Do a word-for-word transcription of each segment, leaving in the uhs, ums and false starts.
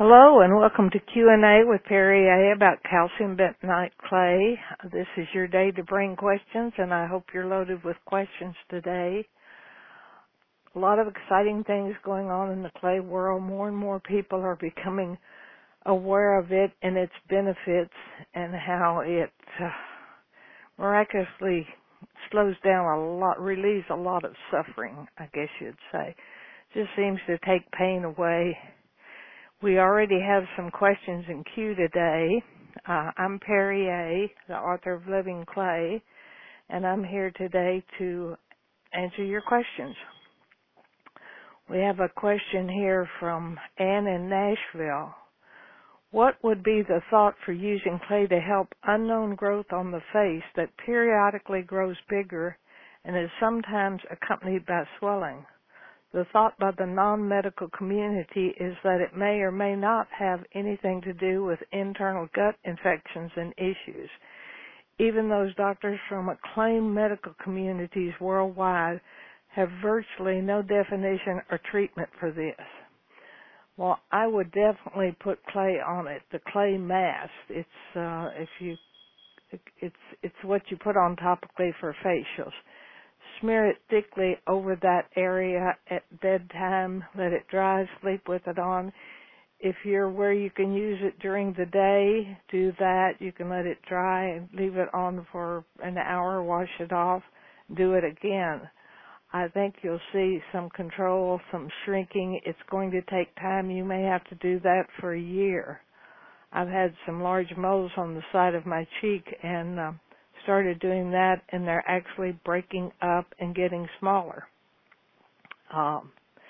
Hello and welcome to Q and A with Perry A. about calcium bentonite clay. This is your day to bring questions, and I hope you're loaded with questions today. A lot of exciting things going on in the clay world. More and more people are becoming aware of it and its benefits and how it uh, miraculously slows down a lot, relieves a lot of suffering, I guess you'd say. Just seems to take pain away. We already have some questions in queue today. Uh, I'm Perry A., the author of Living Clay, and I'm here today to answer your questions. We have a question here from Ann in Nashville. What would be the thought for using clay to help unknown growth on the face that periodically grows bigger and is sometimes accompanied by swelling? The thought by the non-medical community is that it may or may not have anything to do with internal gut infections and issues. Even those doctors from acclaimed medical communities worldwide have virtually no definition or treatment for this. Well, I would definitely put clay on it. The clay mask. It's uh, if you, it's it's what you put on topically for facials. Smear it thickly over that area at bedtime. Let it dry. Sleep with it on. If you're where you can use it during the day, do that. You can let it dry and leave it on for an hour. Wash it off. Do it again. I think you'll see some control, some shrinking. It's going to take time. You may have to do that for a year. I've had some large moles on the side of my cheek and uh, started doing that, and they're actually breaking up and getting smaller. Um,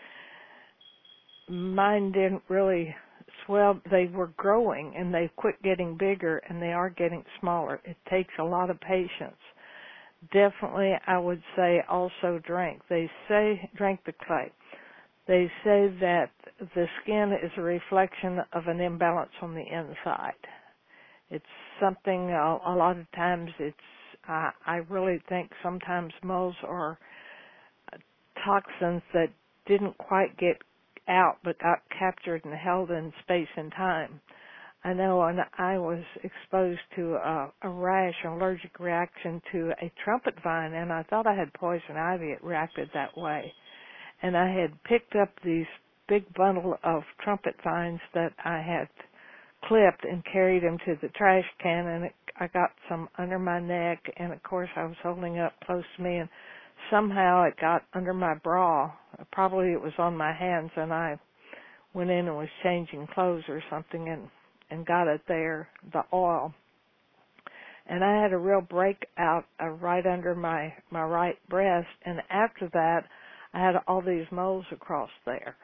mine didn't really swell. They were growing, and they quit getting bigger, and they are getting smaller. It takes a lot of patience. Definitely, I would say also drink. They say drink the clay. They say that the skin is a reflection of an imbalance on the inside. It's something, uh, a lot of times it's, uh, I really think sometimes moles are toxins that didn't quite get out but got captured and held in space and time. I know when I was exposed to a, a rash, an allergic reaction to a trumpet vine, and I thought I had poison ivy. It reacted that way. And I had picked up these big bundle of trumpet vines that I had clipped and carried them to the trash can, and it, I got some under my neck, and of course I was holding up close to me, and somehow it got under my bra. Probably it was on my hands, and I went in and was changing clothes or something and, and got it there, the oil. And I had a real breakout uh, right under my, my right breast, and after that I had all these moles across there.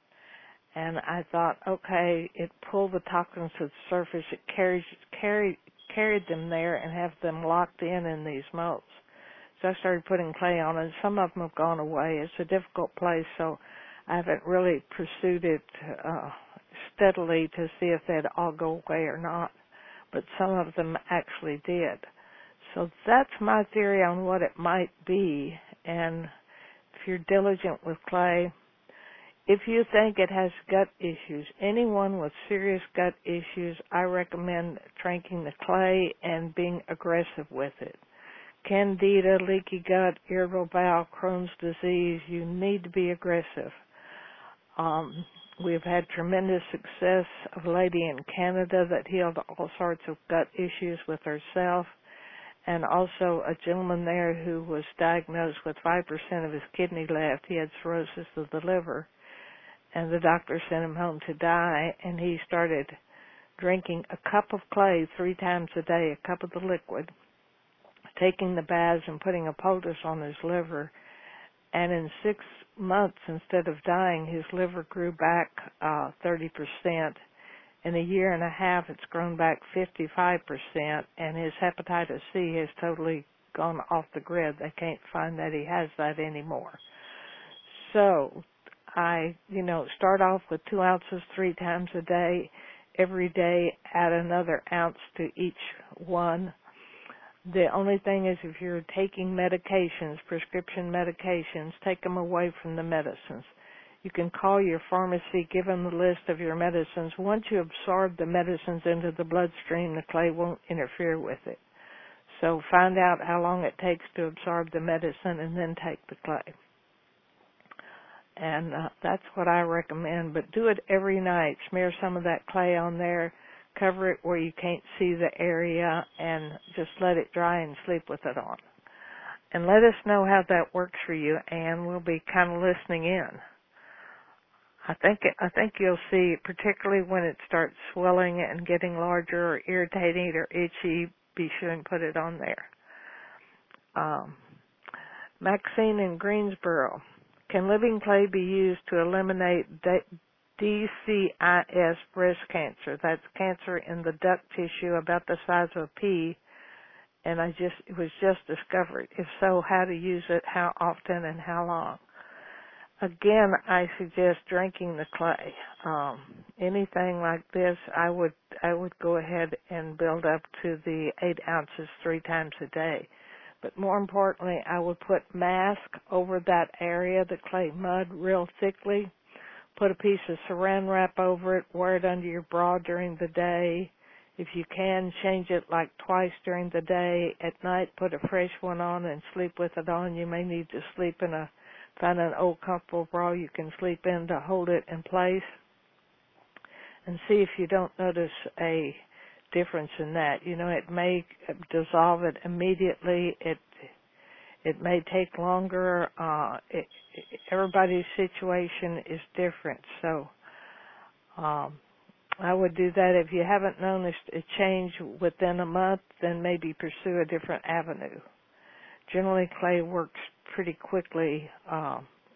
And I thought, okay, it pulled the toxins to the surface. It carries, carried, carried them there and have them locked in in these moles. So I started putting clay on, and some of them have gone away. It's a difficult place, so I haven't really pursued it uh, steadily to see if they'd all go away or not. But some of them actually did. So that's my theory on what it might be. And if you're diligent with clay, if you think it has gut issues, anyone with serious gut issues, I recommend drinking the clay and being aggressive with it. Candida, leaky gut, irritable bowel, Crohn's disease, you need to be aggressive. Um, we've had tremendous success of a lady in Canada that healed all sorts of gut issues with herself, and also a gentleman there who was diagnosed with five percent of his kidney left. He had cirrhosis of the liver, and the doctor sent him home to die, and he started drinking a cup of clay three times a day, a cup of the liquid, taking the baths and putting a poultice on his liver, and in six months, instead of dying, his liver grew back uh, thirty percent. In a year and a half, it's grown back fifty-five percent, and his hepatitis C has totally gone off the grid. They can't find that he has that anymore. So I, you know, start off with two ounces three times a day. Every day, add another ounce to each one. The only thing is if you're taking medications, prescription medications, take them away from the medicines. You can call your pharmacy, give them the list of your medicines. Once you absorb the medicines into the bloodstream, the clay won't interfere with it. So find out how long it takes to absorb the medicine and then take the clay. And uh, that's what I recommend. But do it every night. Smear some of that clay on there. Cover it where you can't see the area and just let it dry and sleep with it on. And let us know how that works for you, and we'll be kind of listening in. I think it, I think you'll see, particularly when it starts swelling and getting larger or irritating or itchy, be sure and put it on there. Um, Maxine in Greensboro. Can living clay be used to eliminate D C I S breast cancer? That's cancer in the duct tissue about the size of a pea, and I just it was just discovered. If so, how to use it, how often, and how long? Again, I suggest drinking the clay. Um, anything like this, I would I would go ahead and build up to the eight ounces three times a day. But more importantly, I would put mask over that area, the clay mud, real thickly. Put a piece of saran wrap over it. Wear it under your bra during the day. If you can, change it like twice during the day. At night, put a fresh one on and sleep with it on. You may need to sleep in a, find an old comfortable bra you can sleep in to hold it in place. And see if you don't notice a difference in that. You know, it may dissolve it immediately. It it may take longer. Uh, it, it, everybody's situation is different, so um, I would do that. If you haven't noticed a change within a month, then maybe pursue a different avenue. Generally, clay works pretty quickly uh,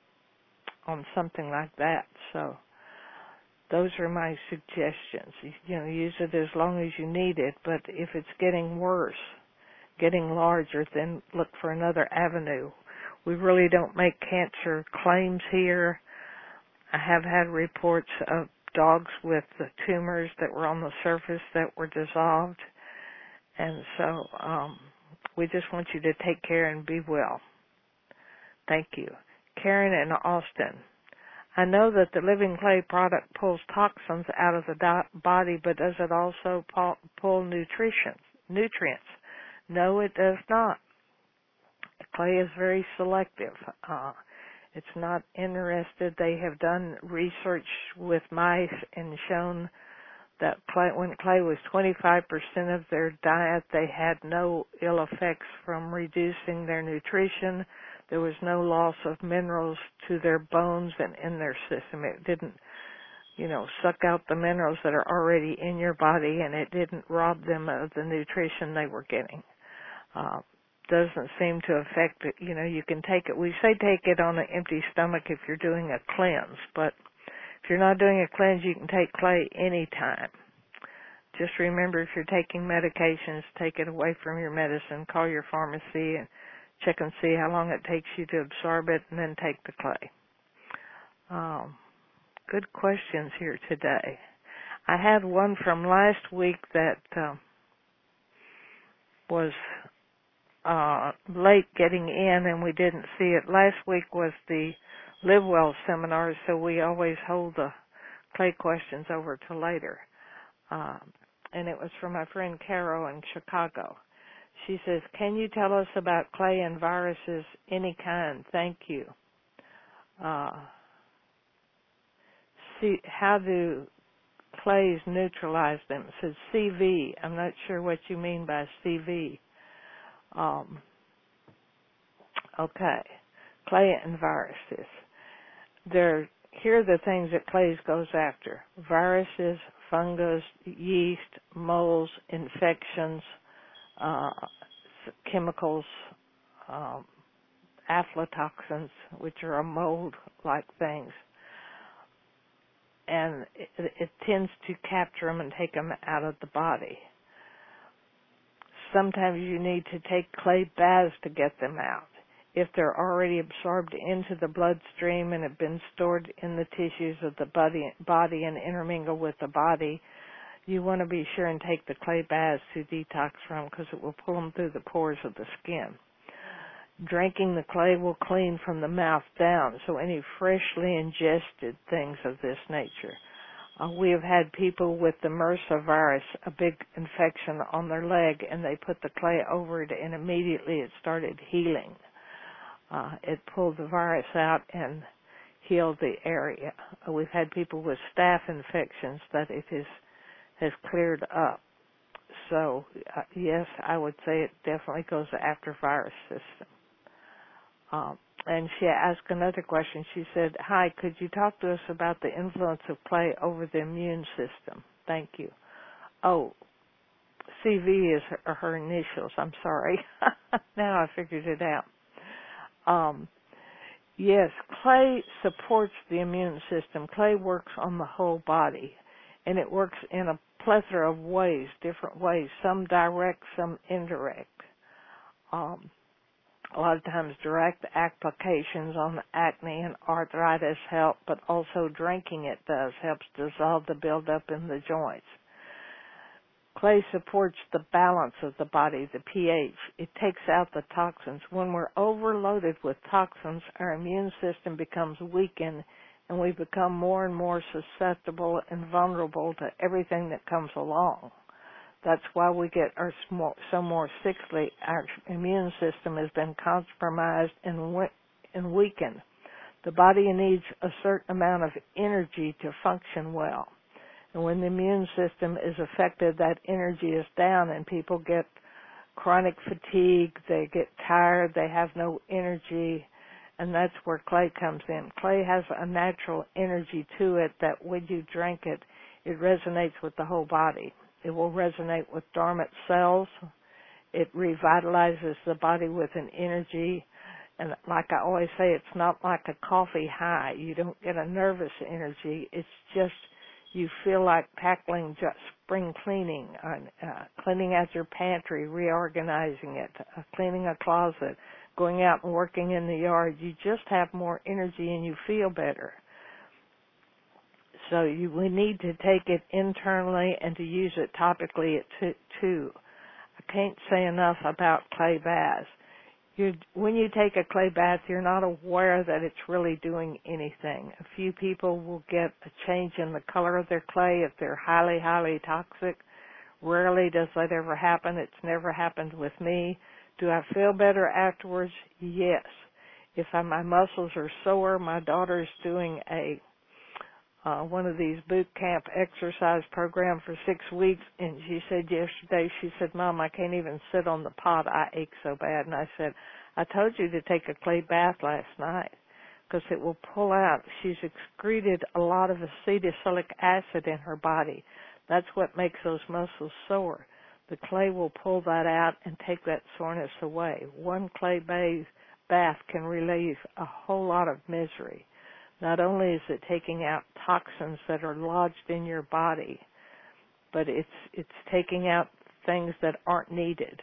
on something like that, so those are my suggestions. You know, use it as long as you need it, but if it's getting worse, getting larger, then look for another avenue. We really don't make cancer claims here. I have had reports of dogs with the tumors that were on the surface that were dissolved, and so um, we just want you to take care and be well. Thank you. Karen in Austin. I know that the living clay product pulls toxins out of the do- body, but does it also pull, pull nutrition, nutrients? No, it does not. Clay is very selective. Uh, it's not interested. They have done research with mice and shown that clay, when clay was twenty-five percent of their diet, they had no ill effects from reducing their nutrition. There was no loss of minerals to their bones and in their system. It didn't, you know, suck out the minerals that are already in your body, and it didn't rob them of the nutrition they were getting. Uh, doesn't seem to affect it. You know, you can take it. We say take it on an empty stomach if you're doing a cleanse, but if you're not doing a cleanse, you can take clay anytime. Just remember, if you're taking medications, take it away from your medicine. Call your pharmacy and check and see how long it takes you to absorb it, and then take the clay. Um, good questions here today. I had one from last week that uh, was uh, late getting in, and we didn't see it. Last week was the Live Well seminar, so we always hold the clay questions over to later. Uh, and it was from my friend Carol in Chicago. She says, can you tell us about clay and viruses, any kind? Thank you. Uh, see, how do clays neutralize them? It says C V. I'm not sure what you mean by C V. Um, okay. Clay and viruses. They're, here are the things that clays goes after. Viruses, fungus, yeast, molds, infections, Uh, chemicals, um, aflatoxins, which are a mold-like things, and it, it tends to capture them and take them out of the body. Sometimes you need to take clay baths to get them out. If they're already absorbed into the bloodstream and have been stored in the tissues of the body, body and intermingle with the body, you want to be sure and take the clay baths to detox from, because it will pull them through the pores of the skin. Drinking the clay will clean from the mouth down, so any freshly ingested things of this nature. Uh, we have had people with the MRSA virus, a big infection on their leg, and they put the clay over it, and immediately it started healing. Uh, it pulled the virus out and healed the area. Uh, we've had people with staph infections that it is, has cleared up. So, uh, yes, I would say it definitely goes after virus system. Um, and she asked another question. She said, hi, could you talk to us about the influence of clay over the immune system? Thank you. Oh, C V is her, her initials. I'm sorry. Now I figured it out. Um, yes, clay supports the immune system. Clay works on the whole body, and it works in a plethora of ways, different ways, some direct, some indirect. Um, A lot of times direct applications on acne and arthritis help, but also drinking it does, helps dissolve the buildup in the joints. Clay supports the balance of the body, the pH. It takes out the toxins. When we're overloaded with toxins, our immune system becomes weakened, and we become more and more susceptible and vulnerable to everything that comes along. That's why we get our small, so more sickly. Our immune system has been compromised and, we, and weakened. The body needs a certain amount of energy to function well. And when the immune system is affected, that energy is down and people get chronic fatigue, they get tired, they have no energy, and that's where clay comes in. Clay has a natural energy to it that when you drink it, it resonates with the whole body. It will resonate with dormant cells. It revitalizes the body with an energy. And like I always say, it's not like a coffee high. You don't get a nervous energy. It's just you feel like tackling just spring cleaning, uh, uh, cleaning out your pantry, reorganizing it, uh, cleaning a closet, going out and working in the yard. You just have more energy and you feel better. So you, we need to take it internally and to use it topically too. I can't say enough about clay baths. You're, when you take a clay bath, you're not aware that it's really doing anything. A few people will get a change in the color of their clay if they're highly, highly toxic. Rarely does that ever happen. It's never happened with me. Do I feel better afterwards? Yes. If I, my muscles are sore, my daughter's doing a Uh, one of these boot camp exercise program for six weeks, and she said yesterday, she said, Mom, I can't even sit on the pot. I ache so bad. And I said, I told you to take a clay bath last night because it will pull out. She's excreted a lot of acetylsalicylic acid in her body. That's what makes those muscles sore. The clay will pull that out and take that soreness away. One clay bath can relieve a whole lot of misery. Not only is it taking out toxins that are lodged in your body, but it's it's taking out things that aren't needed.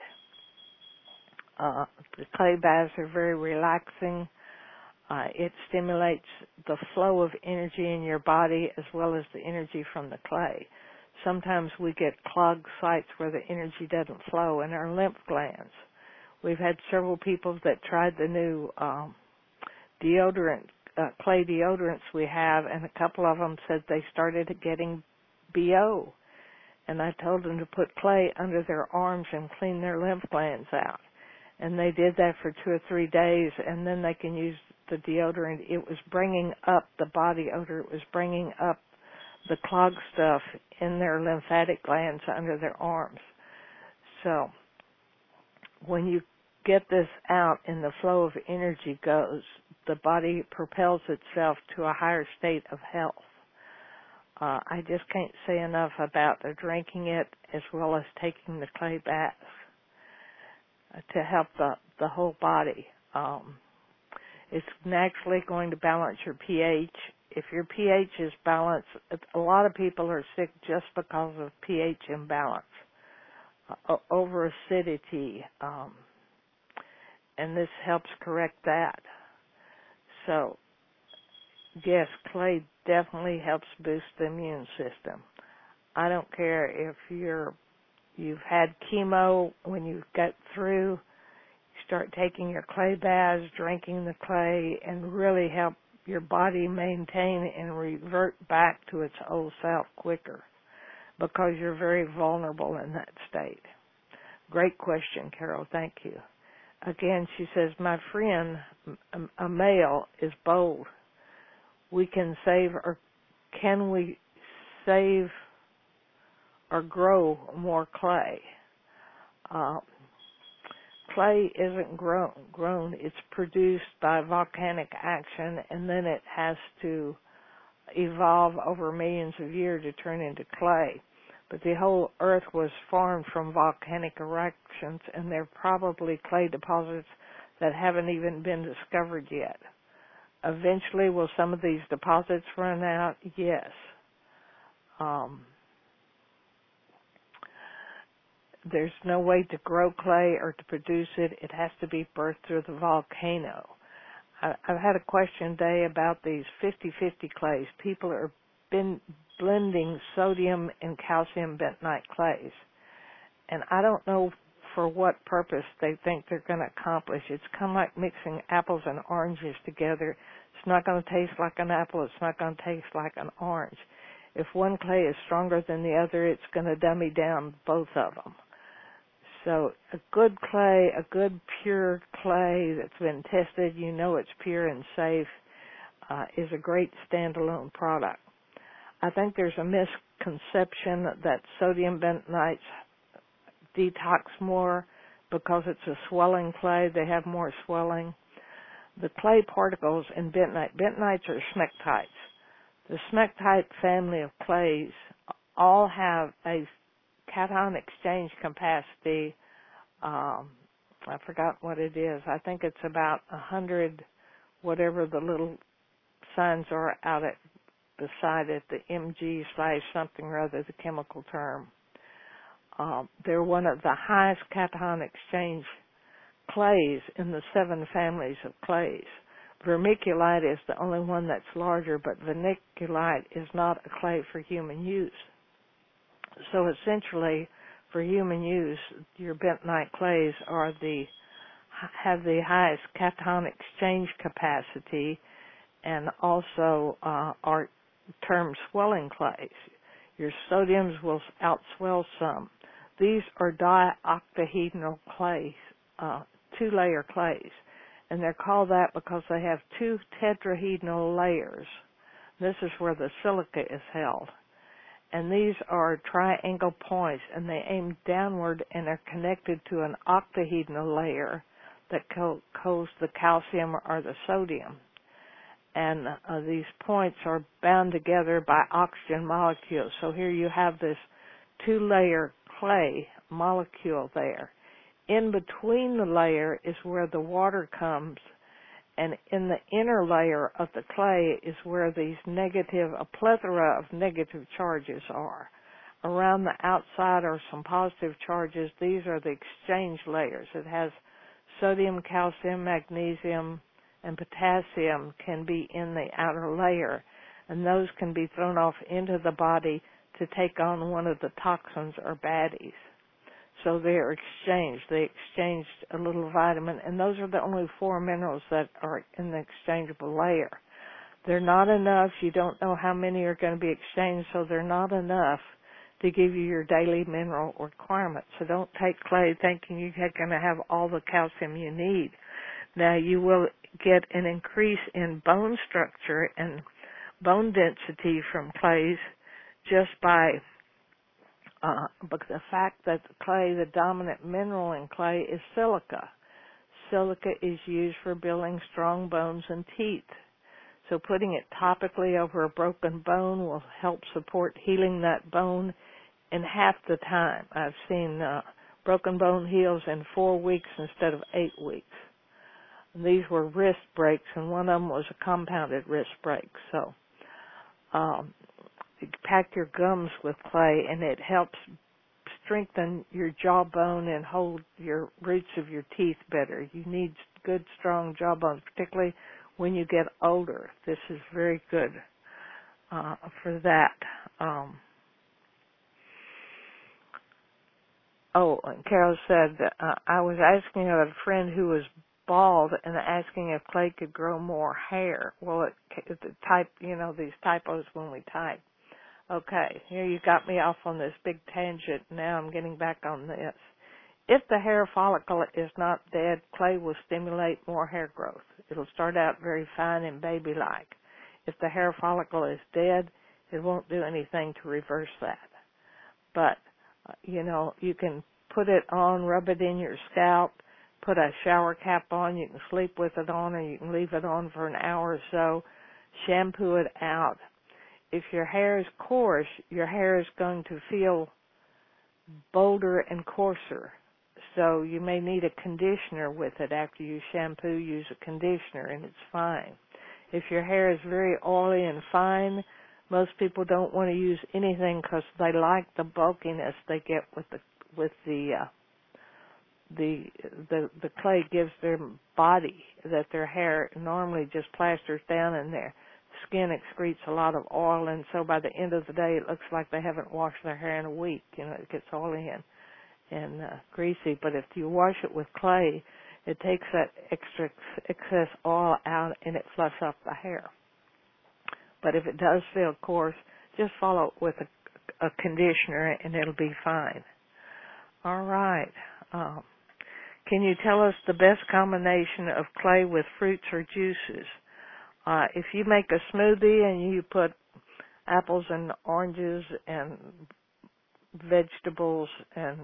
Uh, the clay baths are very relaxing. Uh, it stimulates the flow of energy in your body as well as the energy from the clay. Sometimes we get clogged sites where the energy doesn't flow in our lymph glands. We've had several people that tried the new um, deodorant Uh, clay deodorants we have, and a couple of them said they started getting B O. And I told them to put clay under their arms and clean their lymph glands out. And they did that for two or three days, and then they can use the deodorant. It was bringing up the body odor. It was bringing up the clogged stuff in their lymphatic glands under their arms. So when you get this out and the flow of energy goes, the body propels itself to a higher state of health. Uh, I just can't say enough about the drinking it as well as taking the clay bath uh, to help the, the whole body. Um, it's naturally going to balance your pH. If your pH is balanced, a lot of people are sick just because of pH imbalance, uh, over acidity, um, and this helps correct that. So, yes, clay definitely helps boost the immune system. I don't care if you're, you've had chemo, when you get through, you start taking your clay baths, drinking the clay, and really help your body maintain and revert back to its old self quicker, because you're very vulnerable in that state. Great question, Carol. Thank you. Again, she says, my friend, a male, is bold. We can save, or can we save or grow more clay? Uh, clay isn't grown, grown. It's produced by volcanic action, and then it has to evolve over millions of years to turn into clay. But the whole earth was formed from volcanic eruptions, and there are probably clay deposits that haven't even been discovered yet. Eventually, will some of these deposits run out? Yes. Um, there's no way to grow clay or to produce it. It has to be birthed through the volcano. I, I've had a question today about these fifty-fifty clays. People are been blending sodium and calcium bentonite clays, and I don't know for what purpose they think they're going to accomplish. It's kind of like mixing apples and oranges together. It's not going to taste like an apple. It's not going to taste like an orange. If one clay is stronger than the other, it's going to dummy down both of them. So a good clay, a good pure clay that's been tested, you know it's pure and safe, uh, is a great standalone product. I think there's a misconception that sodium bentonites detox more because it's a swelling clay. They have more swelling. The clay particles in bentonite, bentonites are smectites. The smectite family of clays all have a cation exchange capacity. Um, I forgot what it is. I think it's about a hundred, whatever the little signs are out at beside it, the M G slash something or other, the chemical term. Um, they're one of the highest cation exchange clays in the seven families of clays. Vermiculite is the only one that's larger, but vermiculite is not a clay for human use. So essentially, for human use, your bentonite clays are the have the highest cation exchange capacity, and also uh, are termed swelling clays. Your sodiums will outswell some. These are dioctahedral clays, uh, two-layer clays, and they're called that because they have two tetrahedral layers. This is where the silica is held. And these are triangle points, and they aim downward and are connected to an octahedral layer that co- holds the calcium or the sodium. And uh, these points are bound together by oxygen molecules. So here you have this two-layer clay molecule there. In between the layer is where the water comes, and in the inner layer of the clay is where these negative, a plethora of negative charges are. Around the outside are some positive charges. These are the exchange layers. It has sodium, calcium, magnesium, and potassium can be in the outer layer, and those can be thrown off into the body to take on one of the toxins or baddies. So they are exchanged. They exchanged a little vitamin, and those are the only four minerals that are in the exchangeable layer. They're not enough. You don't know how many are going to be exchanged, so they're not enough to give you your daily mineral requirements. So don't take clay thinking you're going to have all the calcium you need. Now, you will get an increase in bone structure and bone density from clays just by uh, but the fact that the clay, the dominant mineral in clay, is silica. Silica is used for building strong bones and teeth. So putting it topically over a broken bone will help support healing that bone in half the time. I've seen uh, broken bone heals in four weeks instead of eight weeks. And these were wrist breaks, and one of them was a compounded wrist break. So um, you pack your gums with clay, and it helps strengthen your jawbone and hold your roots of your teeth better. You need good, strong jawbones, particularly when you get older. This is very good uh, for that. Um, Oh, and Carol said, uh, I was asking about a friend who was bald and asking if clay could grow more hair. Well, it, it the type, you know, these typos when we type. Okay, here you got me off on this big tangent. Now I'm getting back on this. If the hair follicle is not dead, clay will stimulate more hair growth. It'll start out very fine and baby-like. If the hair follicle is dead, it won't do anything to reverse that. But, uh, you know, you can put it on, rub it in your scalp, put a shower cap on, you can sleep with it on, or you can leave it on for an hour or so, shampoo it out. If your hair is coarse, your hair is going to feel bolder and coarser. So you may need a conditioner with it after you shampoo, use a conditioner, and it's fine. If your hair is very oily and fine, most people don't want to use anything because they like the bulkiness they get with the with the uh, the the the clay gives their body that their hair normally just plasters down, and their skin excretes a lot of oil, and so by the end of the day it looks like they haven't washed their hair in a week. You know, it gets oily and and uh, greasy. But if you wash it with clay, it takes that extra excess oil out and it fluffs up the hair. But if it does feel coarse, just follow it with a, a conditioner and it'll be fine. All right. Um, can you tell us the best combination of clay with fruits or juices? Uh, if you make a smoothie and you put apples and oranges and vegetables and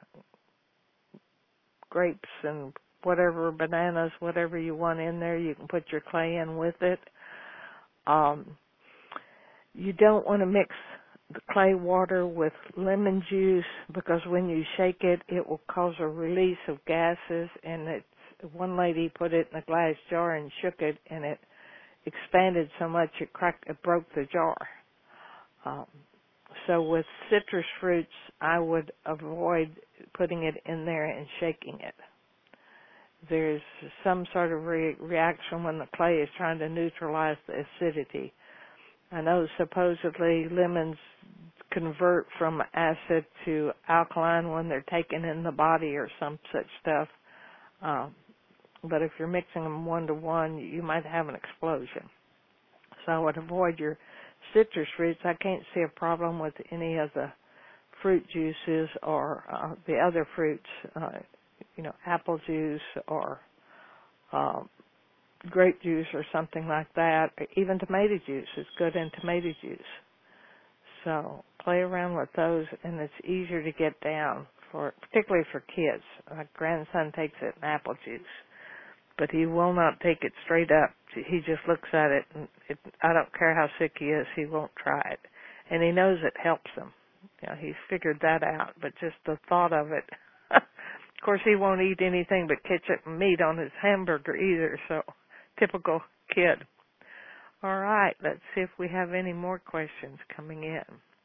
grapes and whatever, bananas, whatever you want in there, you can put your clay in with it. Um, you don't want to mix the clay water with lemon juice because when you shake it, it will cause a release of gases. And it's, one lady put it in a glass jar and shook it, and it expanded so much it cracked, it broke the jar. Um, so with citrus fruits, I would avoid putting it in there and shaking it. There's some sort of re- reaction when the clay is trying to neutralize the acidity. I know supposedly lemons convert from acid to alkaline when they're taken in the body or some such stuff. Um, but if you're mixing them one to one, you might have an explosion. So I would avoid your citrus fruits. I can't see a problem with any of the fruit juices or uh, the other fruits, uh, you know, apple juice or um, grape juice or something like that. Even tomato juice is good in tomato juice. So play around with those, and it's easier to get down, for particularly for kids. My grandson takes it in apple juice, but he will not take it straight up. He just looks at it, and it, I don't care how sick he is, he won't try it. And he knows it helps him. You know, he's figured that out, but just the thought of it. Of course, he won't eat anything but ketchup and meat on his hamburger either, so typical kid. All right, let's see if we have any more questions coming in.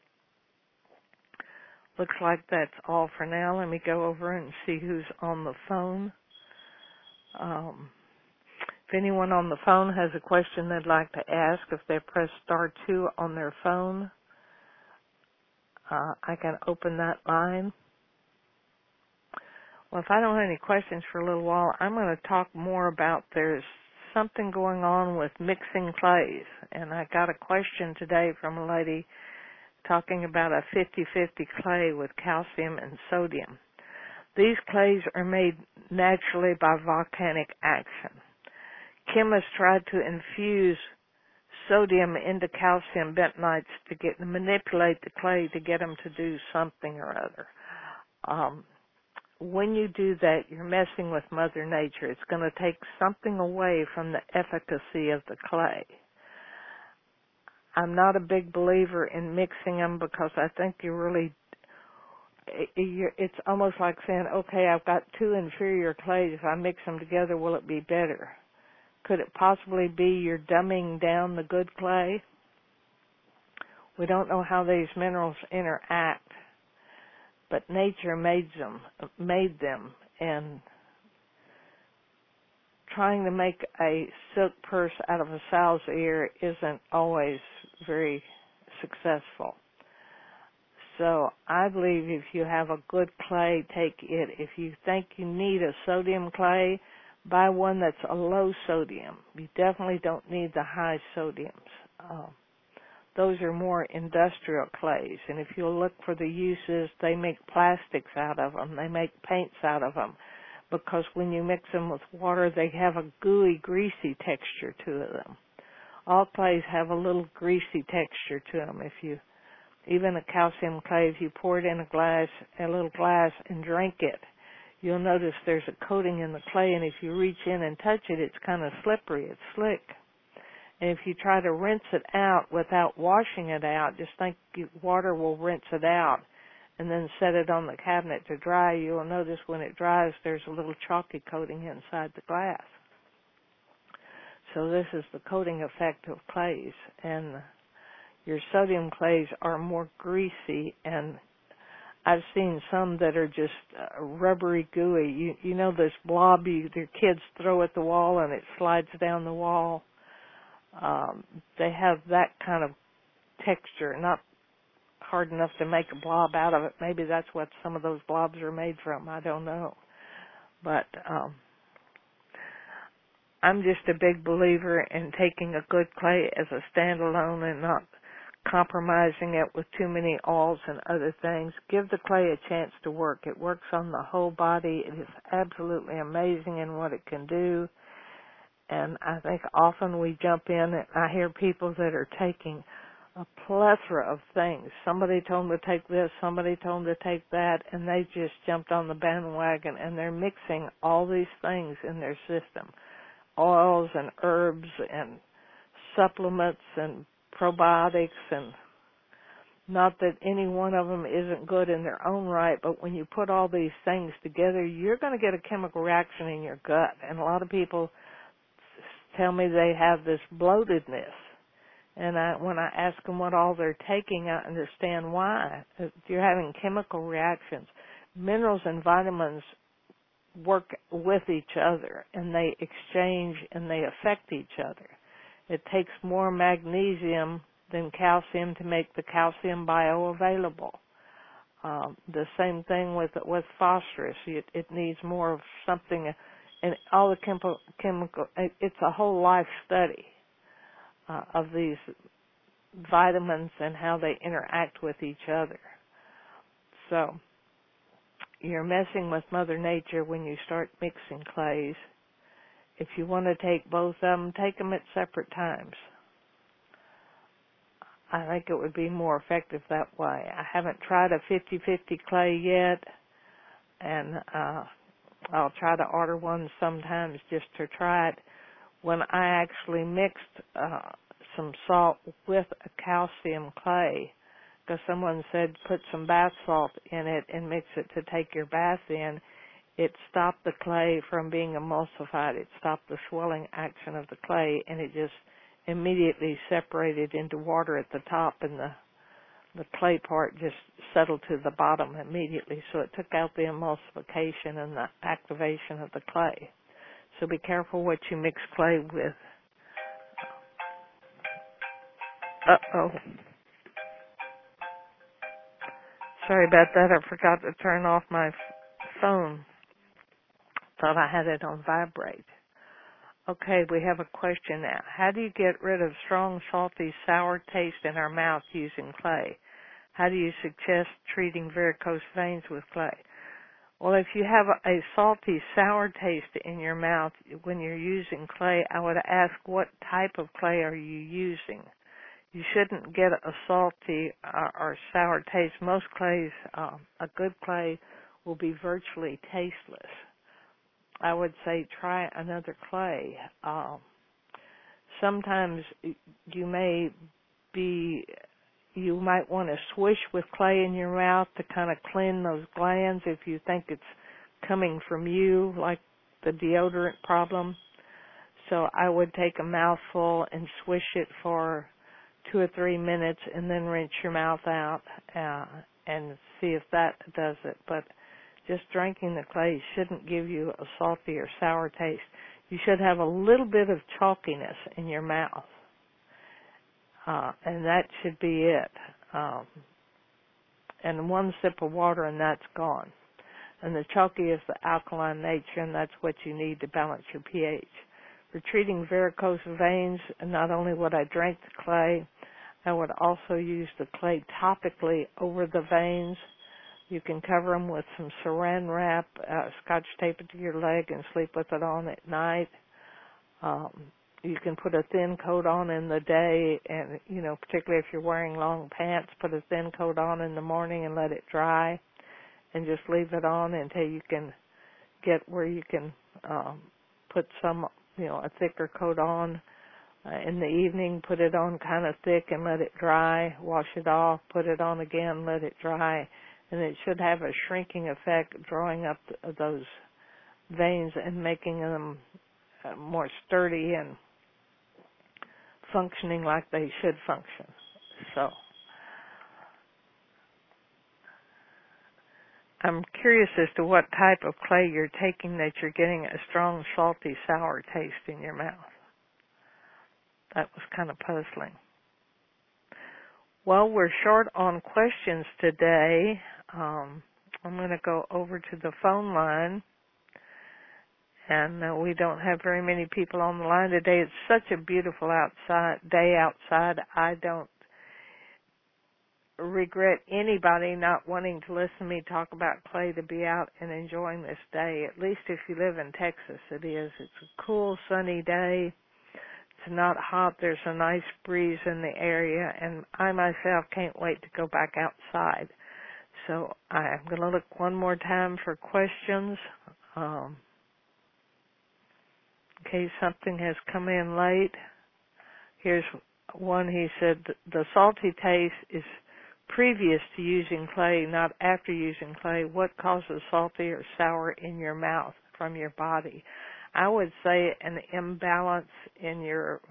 Looks like that's all for now. Let me go over and see who's on the phone. Um, if anyone on the phone has a question they'd like to ask, if they press star two on their phone, uh, I can open that line. Well, if I don't have any questions for a little while, I'm going to talk more about there's something going on with mixing clays. And I got a question today from a lady talking about a fifty-fifty clay with calcium and sodium. These clays are made naturally by volcanic action. Chemists tried to infuse sodium into calcium bentonites to get manipulate the clay to get them to do something or other. Um, when you do that, you're messing with Mother Nature. It's going to take something away from the efficacy of the clay. I'm not a big believer in mixing them because I think you really, it's almost like saying, okay, I've got two inferior clays. If I mix them together, will it be better? Could it possibly be you're dumbing down the good clay? We don't know how these minerals interact, but nature made them, made them, and trying to make a silk purse out of a sow's ear isn't always very successful. So I believe if you have a good clay, take it. If you think you need a sodium clay, buy one that's a low sodium. You definitely don't need the high sodiums. Um, those are more industrial clays. And if you look for the uses, they make plastics out of them. They make paints out of them. Because when you mix them with water, they have a gooey, greasy texture to them. All clays have a little greasy texture to them. If you, even a calcium clay, if you pour it in a glass, a little glass, and drink it, you'll notice there's a coating in the clay, and if you reach in and touch it, it's kind of slippery. It's slick. And if you try to rinse it out without washing it out, just think water will rinse it out, and then set it on the cabinet to dry, you'll notice when it dries, there's a little chalky coating inside the glass. So this is the coating effect of clays, and your sodium clays are more greasy, and I've seen some that are just uh, rubbery, gooey. You you know this blob you, your kids throw at the wall and it slides down the wall? Um, they have that kind of texture, not hard enough to make a blob out of it. Maybe that's what some of those blobs are made from. I don't know. But um, I'm just a big believer in taking a good clay as a standalone and not compromising it with too many alls and other things. Give the clay a chance to work. It works on the whole body. It is absolutely amazing in what it can do. And I think often we jump in and I hear people that are taking a plethora of things. Somebody told them to take this, somebody told them to take that, and they just jumped on the bandwagon, and they're mixing all these things in their system. Oils and herbs and supplements and probiotics, and not that any one of them isn't good in their own right, but when you put all these things together, you're going to get a chemical reaction in your gut. And a lot of people tell me they have this bloatedness. And I, when I ask them what all they're taking, I understand why. You're having chemical reactions. Minerals and vitamins work with each other, and they exchange and they affect each other. It takes more magnesium than calcium to make the calcium bioavailable. Um, the same thing with with phosphorus. It, it needs more of something, and all the chemical, chemical it's a whole life study uh, of these vitamins and how they interact with each other. So you're messing with Mother Nature when you start mixing clays. If you want to take both of them, take them at separate times. I think it would be more effective that way. I haven't tried a fifty-fifty clay yet, and uh, I'll try to order one sometimes just to try it. When I actually mixed uh, some salt with a calcium clay, because someone said put some bath salt in it and mix it to take your bath in, it stopped the clay from being emulsified. It stopped the swelling action of the clay, and it just immediately separated into water at the top, and the the clay part just settled to the bottom immediately. So it took out the emulsification and the activation of the clay. So be careful what you mix clay with. Uh-oh. Sorry about that. I forgot to turn off my f- phone. Thought I had it on vibrate. Okay, we have a question now. How do you get rid of strong, salty, sour taste in our mouth using clay? How do you suggest treating varicose veins with clay? Well, if you have a salty, sour taste in your mouth when you're using clay, I would ask what type of clay are you using? You shouldn't get a salty or, or sour taste. Most clays, um, a good clay will be virtually tasteless. I would say try another clay. Um, sometimes you may be, you might want to swish with clay in your mouth to kind of clean those glands if you think it's coming from you, like the deodorant problem. So I would take a mouthful and swish it for two or three minutes and then rinse your mouth out uh, and see if that does it. But just drinking the clay shouldn't give you a salty or sour taste. You should have a little bit of chalkiness in your mouth, uh, and that should be it. Um, and one sip of water and that's gone. And the chalky is the alkaline nature, and that's what you need to balance your pH. For treating varicose veins, not only would I drink the clay, I would also use the clay topically over the veins. You can cover them with some saran wrap, uh, scotch tape it to your leg, and sleep with it on at night. Um, you can put a thin coat on in the day, and, you know, particularly if you're wearing long pants, put a thin coat on in the morning and let it dry, and just leave it on until you can get where you can um, put some, you know, a thicker coat on. Uh, in the evening, put it on kind of thick and let it dry, wash it off, put it on again, let it dry, and it should have a shrinking effect, drawing up th- those veins and making them uh, more sturdy and functioning like they should function. So I'm curious as to what type of clay you're taking that you're getting a strong, salty, sour taste in your mouth. That was kind of puzzling. Well, we're short on questions today. Um, I'm going to go over to the phone line, and uh, we don't have very many people on the line today. It's such a beautiful outside day outside. I don't regret anybody not wanting to listen to me talk about clay, to be out and enjoying this day. At least if you live in Texas, it is. It's a cool, sunny day. It's not hot. There's a nice breeze in the area, and I myself can't wait to go back outside. So I'm going to look one more time for questions um, in case something has come in late. Here's one. He said, the salty taste is previous to using clay, not after using clay. What causes salty or sour in your mouth from your body? I would say an imbalance in your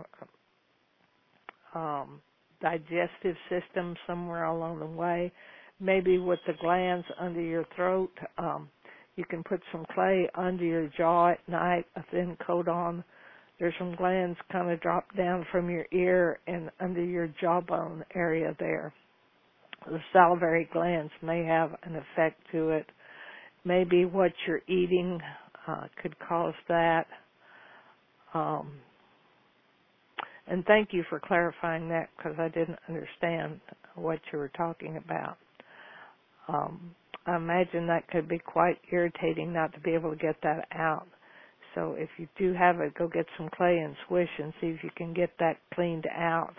um, digestive system somewhere along the way, maybe with the glands under your throat. Um, you can put some clay under your jaw at night, a thin coat on. There's some glands kind of drop down from your ear and under your jawbone area there. The salivary glands may have an effect to it. Maybe what you're eating uh, could cause that. Um, and thank you for clarifying that, because I didn't understand what you were talking about. Um, I imagine that could be quite irritating not to be able to get that out. So if you do have it, go get some clay and swish and see if you can get that cleaned out.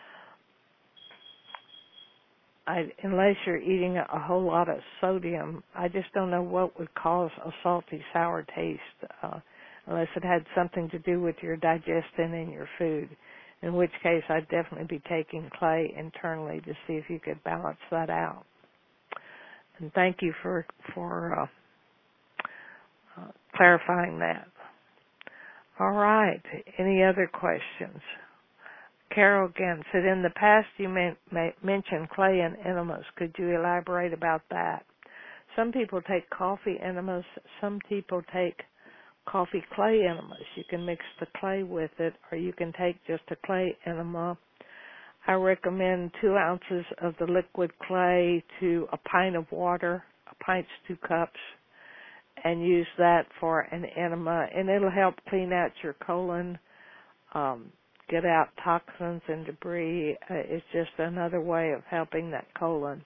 I, unless you're eating a, a whole lot of sodium, I just don't know what would cause a salty, sour taste, uh, unless it had something to do with your digestion and your food, in which case I'd definitely be taking clay internally to see if you could balance that out. And thank you for, for uh, uh, clarifying that. All right. Any other questions? Carol again said, in the past you may, may mentioned clay and enemas. Could you elaborate about that? Some people take coffee enemas. Some people take coffee clay enemas. You can mix the clay with it, or you can take just a clay enema. I recommend two ounces of the liquid clay to a pint of water, a pint's two cups, and use that for an enema, and it'll help clean out your colon, um, get out toxins and debris. Uh, it's just another way of helping that colon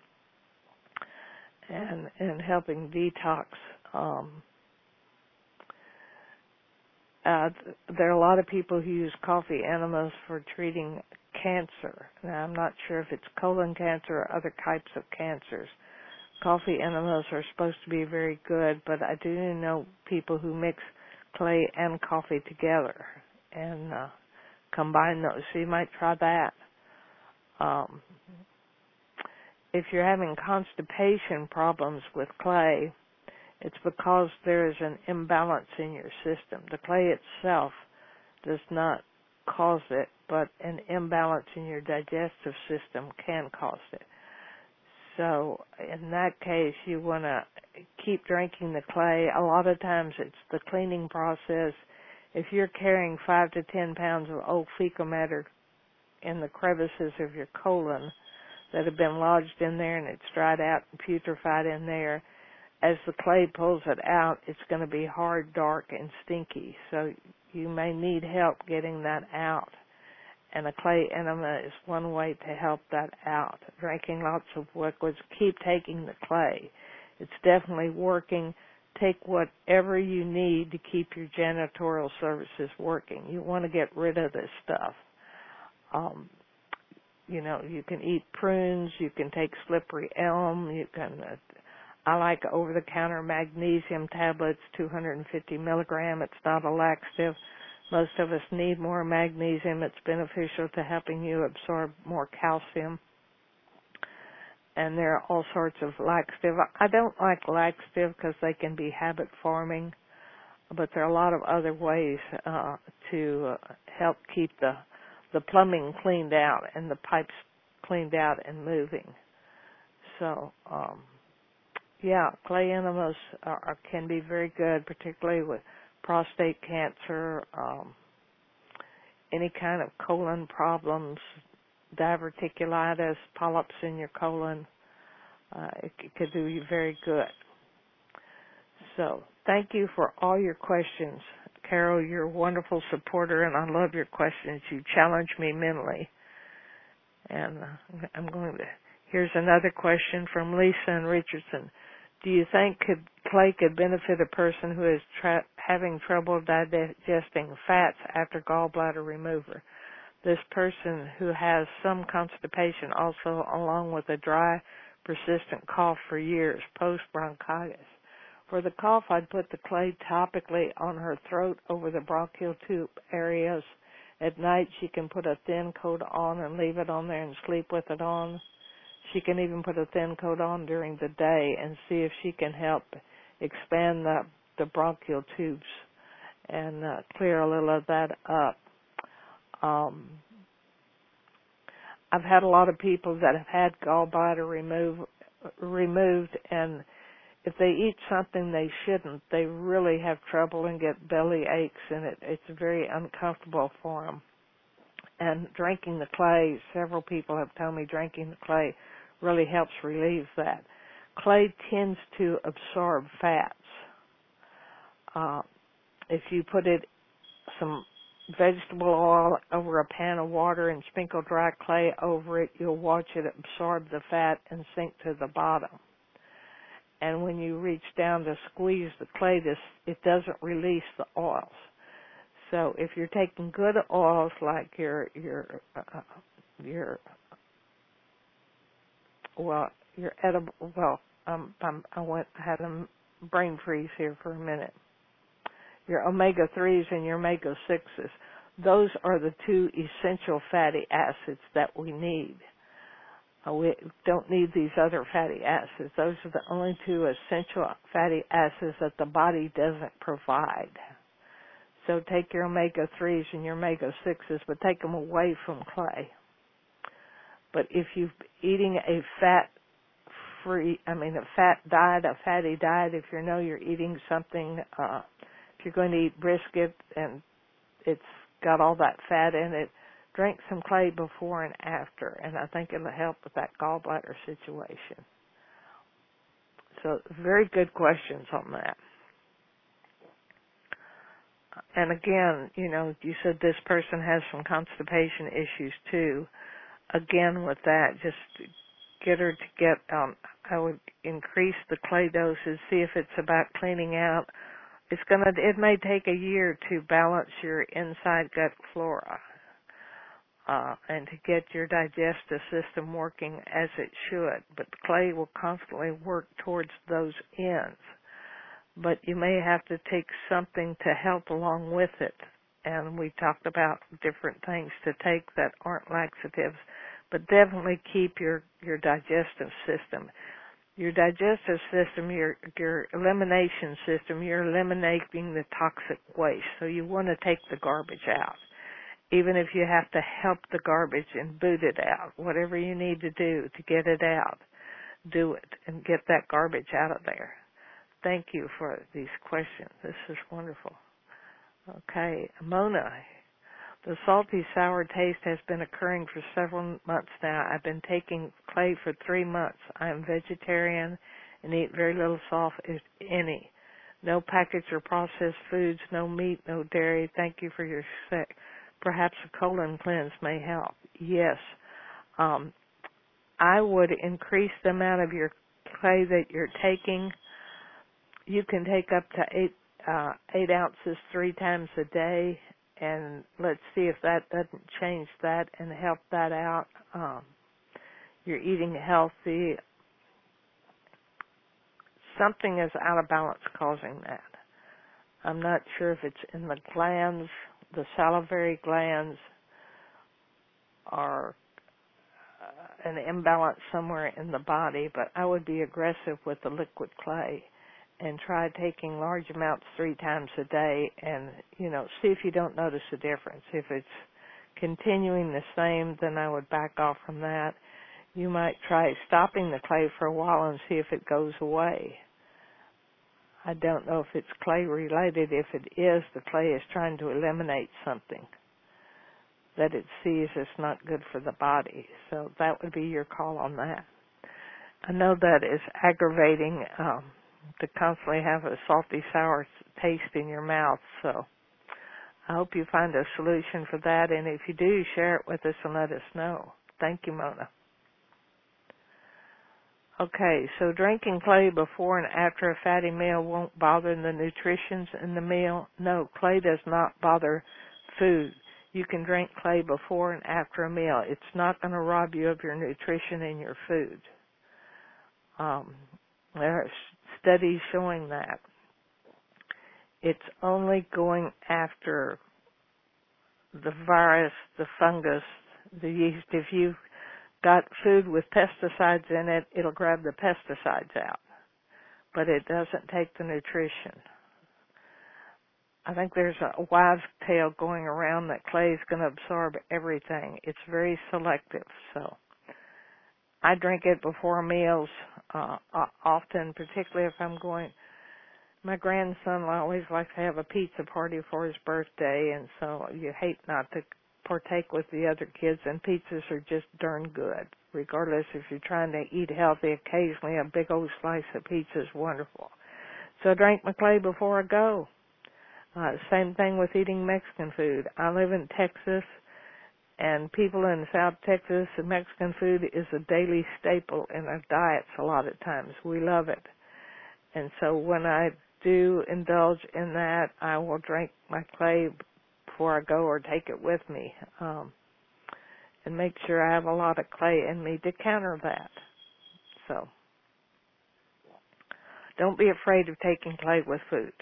and and helping detox. Um, uh, there are a lot of people who use coffee enemas for treating cancer. Now, I'm not sure if it's colon cancer or other types of cancers. Coffee enemas are supposed to be very good, but I do know people who mix clay and coffee together and uh, combine those. So you might try that. Um, if you're having constipation problems with clay, it's because there is an imbalance in your system. The clay itself does not cause it, but an imbalance in your digestive system can cause it. So in that case, you want to keep drinking the clay. A lot of times it's the cleaning process. If you're carrying five to ten pounds of old fecal matter in the crevices of your colon, that have been lodged in there and it's dried out and putrefied in there. As the clay pulls it out, it's going to be hard, dark, and stinky. So you may need help getting that out. And a clay enema is one way to help that out. Drinking lots of liquids. Keep taking the clay. It's definitely working. Take whatever you need to keep your janitorial services working. You want to get rid of this stuff. Um, you know, you can eat prunes. You can take slippery elm. You can. Uh, I like over-the-counter magnesium tablets, two hundred fifty milligram. It's not a laxative. Most of us need more magnesium. It's beneficial to helping you absorb more calcium. And there are all sorts of laxative. I don't like laxative because they can be habit forming, but there are a lot of other ways uh, to uh, help keep the the plumbing cleaned out and the pipes cleaned out and moving. So, um, yeah, clay enemas are, are, can be very good, particularly with prostate cancer, um, any kind of colon problems, diverticulitis, polyps in your colon. Uh, it, it could do you very good. So thank you for all your questions. Carol, you're a wonderful supporter, and I love your questions. You challenge me mentally. And uh, I'm going to, here's another question from Lisa and Richardson. Do you think could, clay could benefit a person who is tra- having trouble digesting fats after gallbladder removal? This person who has some constipation also, along with a dry, persistent cough for years, post-bronchitis. For the cough, I'd put the clay topically on her throat over the bronchial tube areas. At night, she can put a thin coat on and leave it on there and sleep with it on. She can even put a thin coat on during the day and see if she can help expand the, the bronchial tubes and uh, clear a little of that up. Um, I've had a lot of people that have had gallbladder remove, removed, and if they eat something they shouldn't, they really have trouble and get belly aches, and it, it's very uncomfortable for them. And drinking the clay, several people have told me drinking the clay really helps relieve that. Clay tends to absorb fats. Uh, if you put it, some vegetable oil over a pan of water and sprinkle dry clay over it, you'll watch it absorb the fat and sink to the bottom. And when you reach down to squeeze the clay, this, it doesn't release the oils. So if you're taking good oils like your your uh, your well your edible well um I'm, I went I had a brain freeze here for a minute. Your omega threes and your omega sixes, those are the two essential fatty acids that we need. Uh, we don't need these other fatty acids. Those are the only two essential fatty acids that the body doesn't provide. So take your omega threes and your omega sixes, but take them away from clay. But if you're eating a fat-free, I mean a fat diet, a fatty diet, if you know you're eating something, uh, if you're going to eat brisket and it's got all that fat in it, drink some clay before and after, and I think it'll help with that gallbladder situation. So very good questions on that. And again, you know, you said this person has some constipation issues too. Again, with that, just get her to get, um, I would increase the clay doses, see if it's about cleaning out. It's gonna, it may take a year to balance your inside gut flora. Uh, and to get your digestive system working as it should. But the clay will constantly work towards those ends. But you may have to take something to help along with it. And we talked about different things to take that aren't laxatives, but definitely keep your, your digestive system. Your digestive system, your, your elimination system, you're eliminating the toxic waste. So you want to take the garbage out. Even if you have to help the garbage and boot it out, whatever you need to do to get it out, do it and get that garbage out of there. Thank you for these questions. This is wonderful. Okay, Mona. The salty sour taste has been occurring for several months now. I've been taking clay for three months. I am vegetarian and eat very little salt, if any. No packaged or processed foods, no meat, no dairy. Thank you for your sec. Perhaps a colon cleanse may help. Yes. Um, I would increase the amount of your clay that you're taking. You can take up to eight uh, eight ounces three times a day, and let's see if that doesn't change that and help that out. Um, you're eating healthy. Something is out of balance causing that. I'm not sure if it's in the glands, the salivary glands, or uh, an imbalance somewhere in the body, but I would be aggressive with the liquid clay and try taking large amounts three times a day and, you know, see if you don't notice a difference. If it's continuing the same, then I would back off from that. You might try stopping the clay for a while and see if it goes away. I don't know if it's clay related. If it is, the clay is trying to eliminate something that it sees is not good for the body. So that would be your call on that. I know that is aggravating um, to constantly have a salty, sour taste in your mouth. So I hope you find a solution for that. And if you do, share it with us and let us know. Thank you, Mona. Okay, so drinking clay before and after a fatty meal won't bother the nutritions in the meal? No, clay does not bother food. You can drink clay before and after a meal. It's not going to rob you of your nutrition in your food. Um, there are studies showing that. It's only going after the virus, the fungus, the yeast. If you've got food with pesticides in it, it'll grab the pesticides out, but it doesn't take the nutrition. I think there's a wives' tale going around that clay is going to absorb everything. It's very selective, so I drink it before meals uh, often, particularly if I'm going. My grandson always likes to have a pizza party for his birthday, and so you hate not to partake with the other kids, and pizzas are just darn good. Regardless if you're trying to eat healthy, occasionally a big old slice of pizza is wonderful. So I drink my clay before I go. Uh, same thing with eating Mexican food. I live in Texas, and people in South Texas, Mexican food is a daily staple in our diets a lot of times. We love it. And so when I do indulge in that, I will drink my clay before I go or take it with me, um, and make sure I have a lot of clay in me to counter that. So don't be afraid of taking clay with food.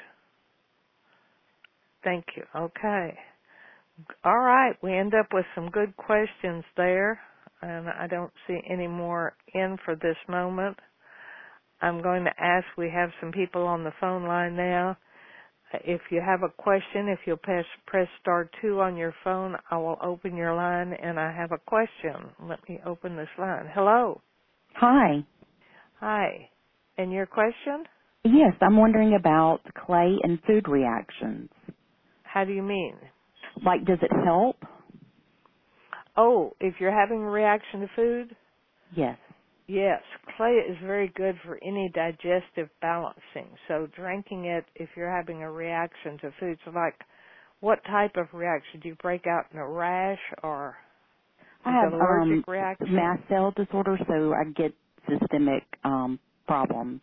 Thank you. Okay. All right. We end up with some good questions there, and I don't see any more in for this moment. I'm going to ask, we have some people on the phone line now. If you have a question, if you'll press, press star two on your phone, I will open your line, and I have a question. Let me open this line. Hello. Hi. Hi. And your question? Yes, I'm wondering about clay and food reactions. How do you mean? Like, does it help? Oh, if you're having a reaction to food? Yes. Yes, clay is very good for any digestive balancing. So drinking it if you're having a reaction to food. So like, what type of reaction? Do you break out in a rash, or I is have it an allergic um, reaction? mast cell disorder, so I get systemic um, problems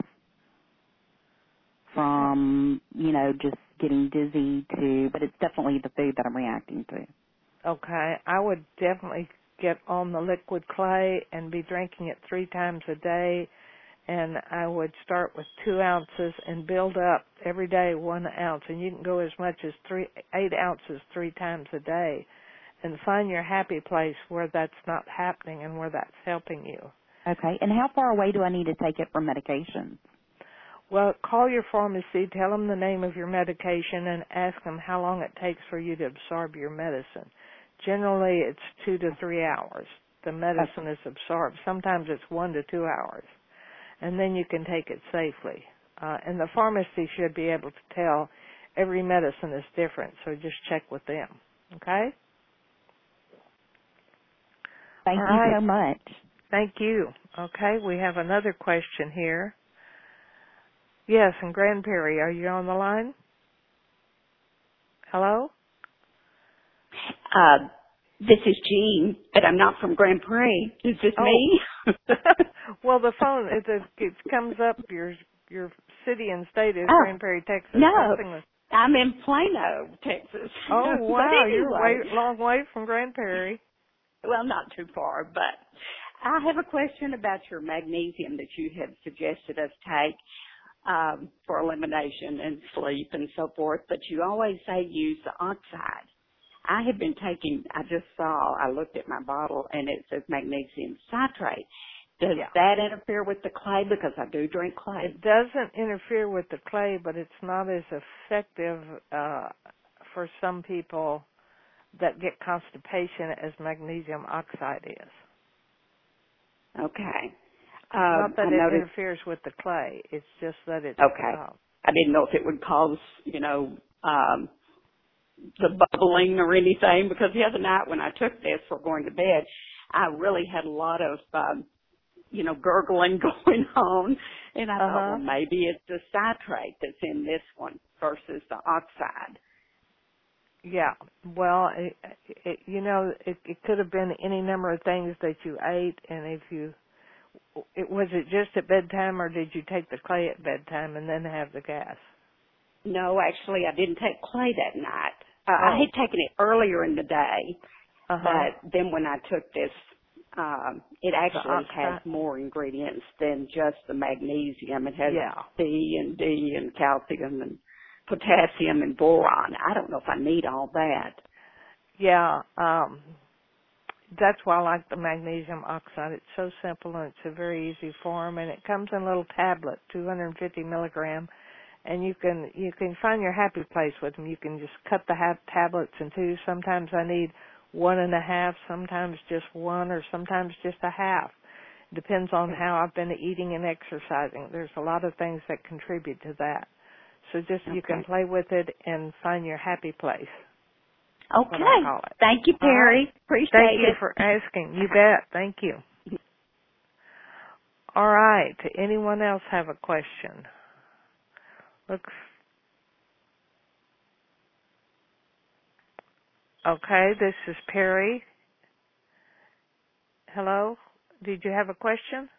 from, you know, just getting dizzy to, but it's definitely the food that I'm reacting to. Okay, I would definitely get on the liquid clay and be drinking it three times a day, and I would start with two ounces and build up every day one ounce, and you can go as much as three, eight ounces three times a day, and find your happy place where that's not happening and where that's helping you. Okay, and how far away do I need to take it from medication? Well, call your pharmacy, tell them the name of your medication, and ask them how long it takes for you to absorb your medicine. Generally, it's two to three hours. The medicine Okay. is absorbed. Sometimes it's one to two hours. And then you can take it safely. Uh, and the pharmacy should be able to tell every medicine is different, so just check with them. Okay? Thank All you right. so much. Thank you. Okay, we have another question here. Yes, in Grand Prairie, are you on the line? Hello? Uh, this is Jean, but I'm not from Grand Prairie. Is this Oh. me? Well, the phone, it, it comes up, your your city and state is Oh, Grand Prairie, Texas. no, Something with, I'm in Plano, Texas. oh, But wow, you're a way, anyway, long way from Grand Prairie. well, not too far, but I have a question about your magnesium that you had suggested us take um, for elimination and sleep and so forth, but you always say use the oxide. I have been taking, I just saw, I looked at my bottle and it says magnesium citrate. Does Yeah. that interfere with the clay? Because I do drink clay. It doesn't interfere with the clay, but it's not as effective uh, for some people that get constipation as magnesium oxide is. Okay. It's Um, not that I it noticed, interferes with the clay. It's just that it's, okay. uh, I didn't know if it would cause, you know, um, the bubbling or anything, because the other night when I took this for going to bed, I really had a lot of, um, you know, gurgling going on. And I thought, uh-huh. well, maybe it's the citrate that's in this one versus the oxide. Yeah. Well, it, it, you know, it, it could have been any number of things that you ate, and if you, it, was it just at bedtime, or did you take the clay at bedtime and then have the gas? No, actually, I didn't take clay that night. Uh, I Oh. had taken it earlier in the day, Uh-huh. but then when I took this, um, it The actually has oxide? more ingredients than just the magnesium. It has Yeah. C and D and calcium and potassium and boron. I don't know if I need all that. Yeah. Um, that's why I like the magnesium oxide. It's so simple and it's a very easy form, and it comes in a little tablet, two hundred fifty milligram, and you can you can find your happy place with them. You can just cut the half tablets in two. Sometimes I need one and a half, sometimes just one, or sometimes just a half. Depends on how I've been eating and exercising. There's a lot of things that contribute to that. So just you can Okay. play with it and find your happy place. What I Okay. call it. Thank you, All right. Perry. Appreciate Thank you it. for asking. You bet. Thank you. All right. Anyone else have a question? Looks okay. This is Perry. Hello. Did you have a question?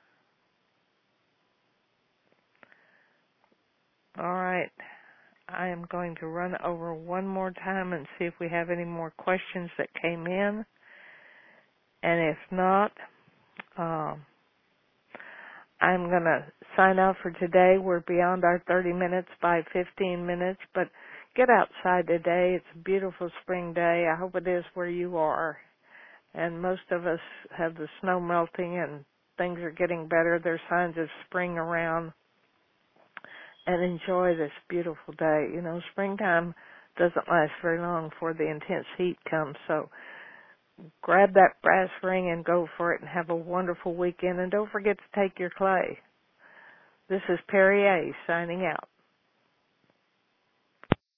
All right. I am going to run over one more time and see if we have any more questions that came in. And if not, um, I'm going to sign off for today. We're beyond our thirty minutes by fifteen minutes, but get outside today. It's a beautiful spring day. I hope it is where you are. And most of us have the snow melting and things are getting better. There's signs of spring around. And enjoy this beautiful day. You know, springtime doesn't last very long before the intense heat comes, so grab that brass ring and go for it and have a wonderful weekend. And don't forget to take your clay. This is Perry A. signing out.